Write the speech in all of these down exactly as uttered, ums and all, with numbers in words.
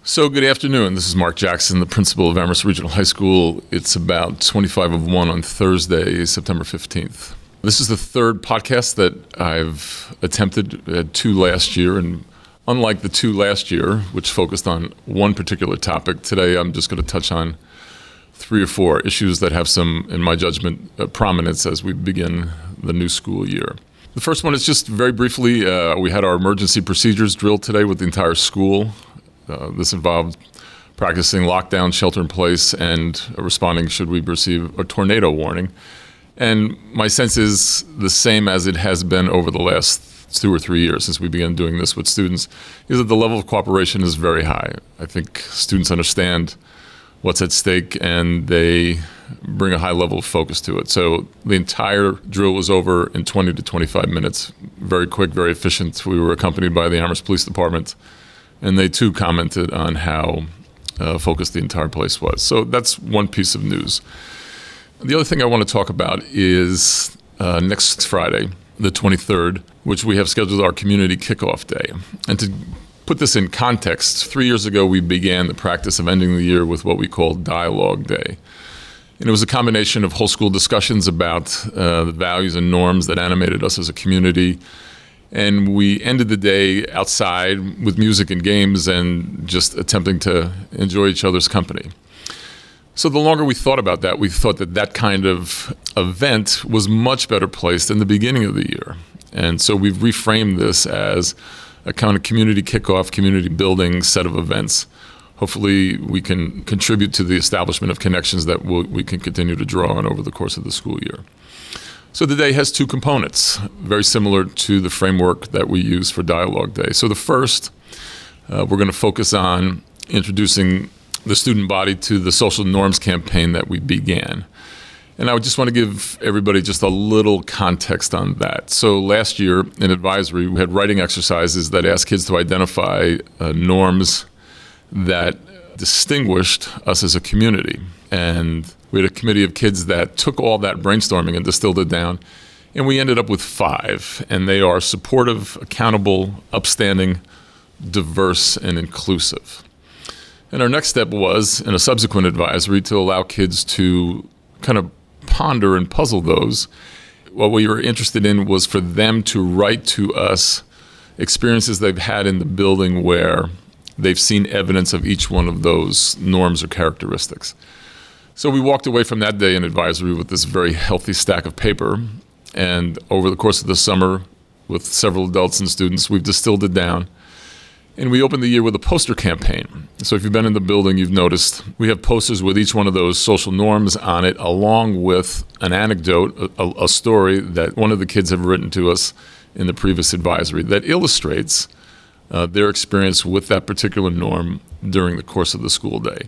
So good afternoon. This is Mark Jackson, the principal of Amherst Regional High School. It's about twenty-five of one on Thursday, September fifteenth. This is the third podcast that I've attempted. I had two last year, and unlike the two last year, which focused on one particular topic, today I'm just going to touch on three or four issues that have some, in my judgment, uh, prominence as we begin the new school year. The first one is just very briefly, uh, we had our emergency procedures drilled today with the entire school. Uh, this involved practicing lockdown, shelter in place, and responding should we receive a tornado warning. And my sense is the same as it has been over the last two or three years since we began doing this with students, is that the level of cooperation is very high. I think students understand what's at stake and they bring a high level of focus to it. So the entire drill was over in twenty to twenty-five minutes. Very quick, very efficient. We were accompanied by the Amherst Police Department, and they too commented on how uh, focused the entire place was. So that's one piece of news. The other thing I want to talk about is uh, next Friday, the twenty-third, which we have scheduled our community kickoff day. And to put this in context, three years ago we began the practice of ending the year with what we call Dialogue Day. And it was a combination of whole school discussions about uh, the values and norms that animated us as a community. And we ended the day outside with music and games and just attempting to enjoy each other's company. So the longer we thought about that, we thought that that kind of event was much better placed in the beginning of the year. And so we've reframed this as a kind of community kickoff, community building set of events. Hopefully we can contribute to the establishment of connections that we'll, we can continue to draw on over the course of the school year. So the day has two components, very similar to the framework that we use for Dialogue Day. So the first, uh, we're going to focus on introducing the student body to the social norms campaign that we began. And I would just want to give everybody just a little context on that. So last year in advisory, we had writing exercises that asked kids to identify uh, norms that distinguished us as a community. And we had a committee of kids that took all that brainstorming and distilled it down. And we ended up with five. And they are supportive, accountable, upstanding, diverse, and inclusive. And our next step was, in a subsequent advisory, to allow kids to kind of ponder and puzzle those. What we were interested in was for them to write to us experiences they've had in the building where they've seen evidence of each one of those norms or characteristics. So we walked away from that day in advisory with this very healthy stack of paper. And over the course of the summer, with several adults and students, we've distilled it down. And we opened the year with a poster campaign. So if you've been in the building, you've noticed we have posters with each one of those social norms on it, along with an anecdote, a, a story that one of the kids have written to us in the previous advisory that illustrates uh, their experience with that particular norm during the course of the school day.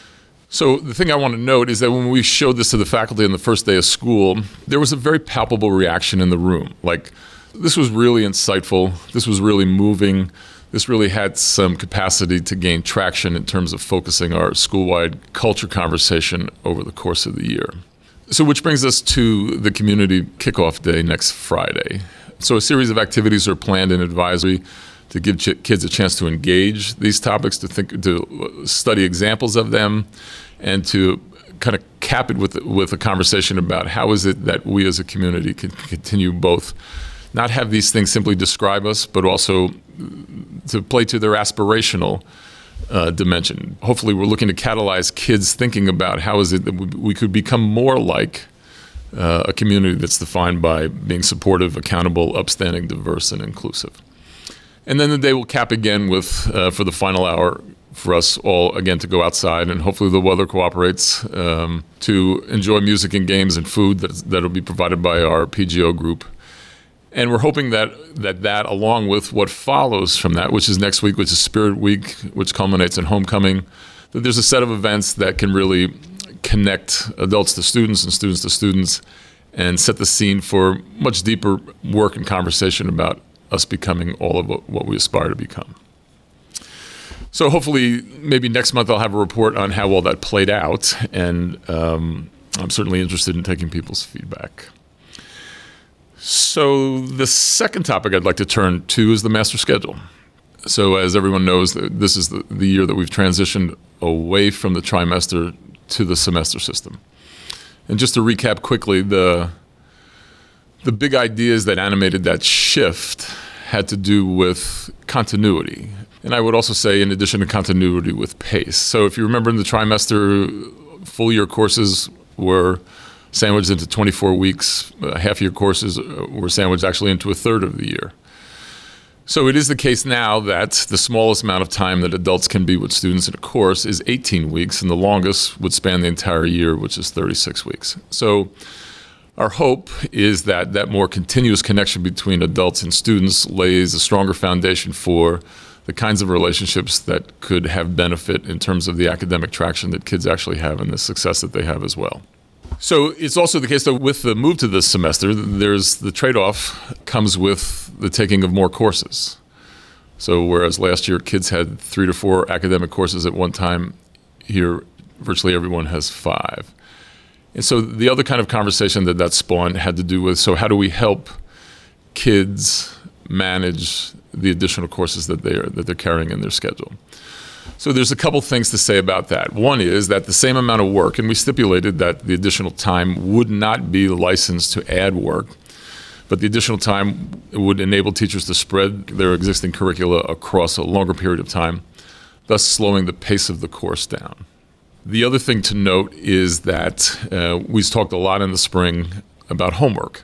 So the thing I want to note is that when we showed this to the faculty on the first day of school, there was a very palpable reaction in the room. Like, this was really insightful. This was really moving. This really had some capacity to gain traction in terms of focusing our school-wide culture conversation over the course of the year. So which brings us to the community kickoff day next Friday. So a series of activities are planned in advisory to give ch- kids a chance to engage these topics, to think, to study examples of them, and to kind of cap it with with a conversation about how is it that we as a community can continue both not have these things simply describe us, but also to play to their aspirational uh, dimension. Hopefully we're looking to catalyze kids thinking about how is it that we could become more like uh, a community that's defined by being supportive, accountable, upstanding, diverse, and inclusive. And then the day will cap again with, uh, for the final hour, for us all, again, to go outside, and hopefully the weather cooperates, um, to enjoy music and games and food that that'll be provided by our P G O group. And we're hoping that, that that, along with what follows from that, which is next week, which is Spirit Week, which culminates in homecoming, that there's a set of events that can really connect adults to students and students to students and set the scene for much deeper work and conversation about us becoming all of what we aspire to become. So hopefully, maybe next month I'll have a report on how all that played out, and um, I'm certainly interested in taking people's feedback. So the second topic I'd like to turn to is the master schedule. So as everyone knows, this is the, the year that we've transitioned away from the trimester to the semester system. And just to recap quickly, the the big ideas that animated that shift had to do with continuity. And I would also say, in addition to continuity, with pace. So if you remember in the trimester, full year courses were sandwiched into twenty-four weeks. Uh, half year courses were sandwiched actually into a third of the year. So it is the case now that the smallest amount of time that adults can be with students in a course is eighteen weeks, and the longest would span the entire year, which is thirty-six weeks. So our hope is that that more continuous connection between adults and students lays a stronger foundation for the kinds of relationships that could have benefit in terms of the academic traction that kids actually have and the success that they have as well. So it's also the case that with the move to this semester, there's the trade-off comes with the taking of more courses. So whereas last year kids had three to four academic courses at one time, here virtually everyone has five. And so the other kind of conversation that that spawned had to do with, so how do we help kids manage the additional courses that they're that they're carrying in their schedule? So there's a couple things to say about that. One is that the same amount of work, and we stipulated that the additional time would not be licensed to add work, but the additional time would enable teachers to spread their existing curricula across a longer period of time, thus slowing the pace of the course down. The other thing to note is that uh, we've talked a lot in the spring about homework.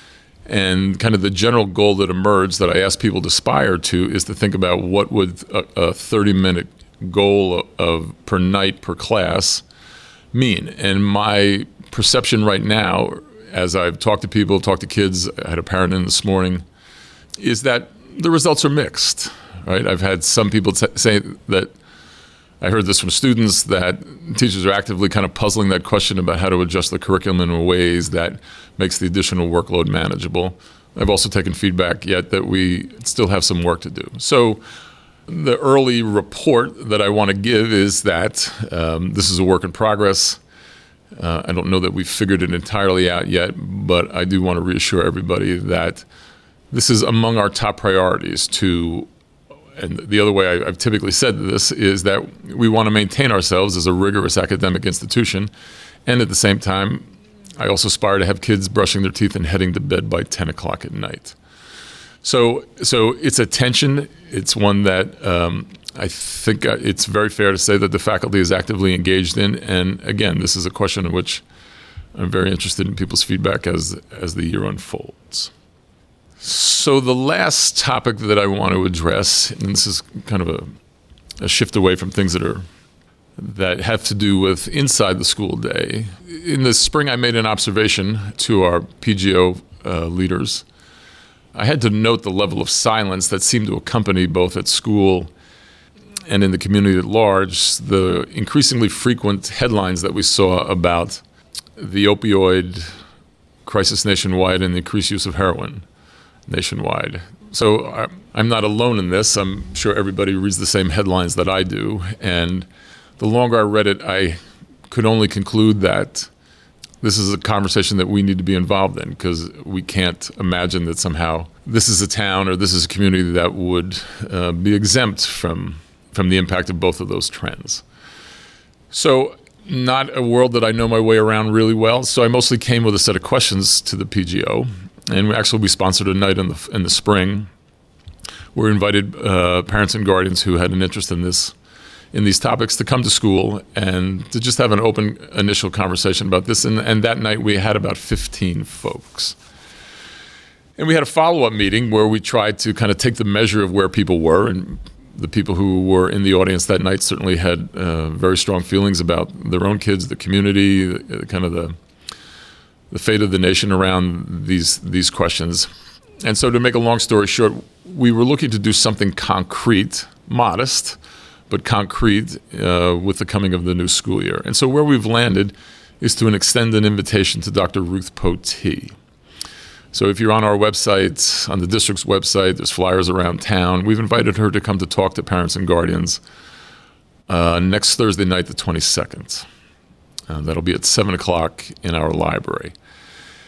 And kind of the general goal that emerged that I asked people to aspire to is to think about what would a thirty-minute goal of per night per class mean. And my perception right now, as I've talked to people, talked to kids, I had a parent in this morning, is that the results are mixed, right? I've had some people t- say that, I heard this from students, that teachers are actively kind of puzzling that question about how to adjust the curriculum in ways that makes the additional workload manageable. I've also taken feedback yet that we still have some work to do. So the early report that I want to give is that um, this is a work in progress. Uh, I don't know that we've figured it entirely out yet, but I do want to reassure everybody that this is among our top priorities to, and the other way I, I've typically said this is that we want to maintain ourselves as a rigorous academic institution, and at the same time, I also aspire to have kids brushing their teeth and heading to bed by ten o'clock at night. So, so it's a tension. It's one that um, I think it's very fair to say that the faculty is actively engaged in. And again, this is a question in which I'm very interested in people's feedback as as the year unfolds. So the last topic that I want to address, and this is kind of a, a shift away from things that are that have to do with inside the school day. In the spring, I made an observation to our P G O uh, leaders. I had to note the level of silence that seemed to accompany both at school and in the community at large, the increasingly frequent headlines that we saw about the opioid crisis nationwide and the increased use of heroin nationwide. So I, I'm not alone in this. I'm sure everybody reads the same headlines that I do. And the longer I read it, I could only conclude that this is a conversation that we need to be involved in, because we can't imagine that somehow this is a town or this is a community that would uh, be exempt from from the impact of both of those trends. So not a world that I know my way around really well. So I mostly came with a set of questions to the P G O. And we actually, we sponsored a night in the in the spring. We invited uh, parents and guardians who had an interest in this, in these topics, to come to school and to just have an open initial conversation about this. And, and that night we had about fifteen folks. And we had a follow-up meeting where we tried to kind of take the measure of where people were. And the people who were in the audience that night certainly had uh, very strong feelings about their own kids, the community, the, kind of the the fate of the nation around these these questions. And so to make a long story short, we were looking to do something concrete, modest, but concrete uh, with the coming of the new school year. And so where we've landed is to extend an invitation to Doctor Ruth Potee. So if you're on our website, on the district's website, there's flyers around town. We've invited her to come to talk to parents and guardians uh, next Thursday night, the twenty-second. Uh, that'll be at seven o'clock in our library.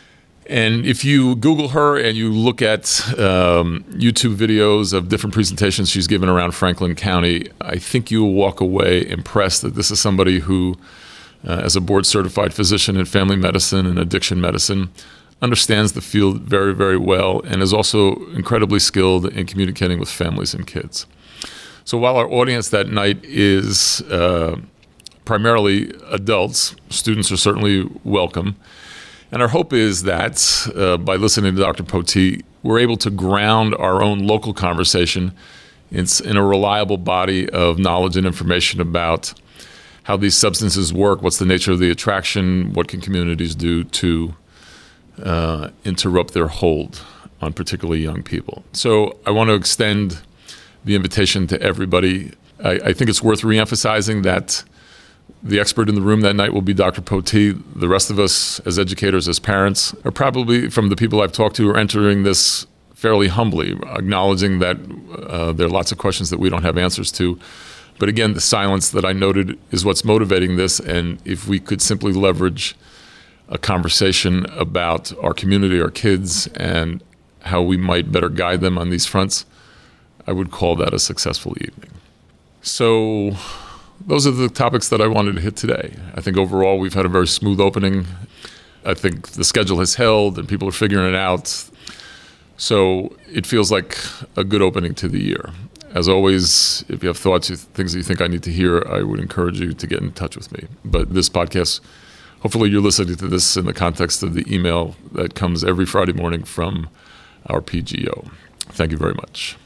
And if you Google her and you look at um, YouTube videos of different presentations she's given around Franklin County, I think you will walk away impressed that this is somebody who, uh, as a board-certified physician in family medicine and addiction medicine, understands the field very, very well and is also incredibly skilled in communicating with families and kids. So while our audience that night is uh, primarily adults, students are certainly welcome. And our hope is that uh, by listening to Doctor Poteet, we're able to ground our own local conversation in, in a reliable body of knowledge and information about how these substances work, what's the nature of the attraction, what can communities do to uh, interrupt their hold on particularly young people. So I want to extend the invitation to everybody. I, I think it's worth reemphasizing that the expert in the room that night will be Doctor Poteet. The rest of us as educators, as parents, are probably, from the people I've talked to, are entering this fairly humbly, acknowledging that uh, there are lots of questions that we don't have answers to. But again, the silence that I noted is what's motivating this, and if we could simply leverage a conversation about our community, our kids, and how we might better guide them on these fronts, I would call that a successful evening. So those are the topics that I wanted to hit today. I think overall we've had a very smooth opening. I think the schedule has held and people are figuring it out. So it feels like a good opening to the year. As always, if you have thoughts, things that you think I need to hear, I would encourage you to get in touch with me. But this podcast, hopefully you're listening to this in the context of the email that comes every Friday morning from our P G O. Thank you very much.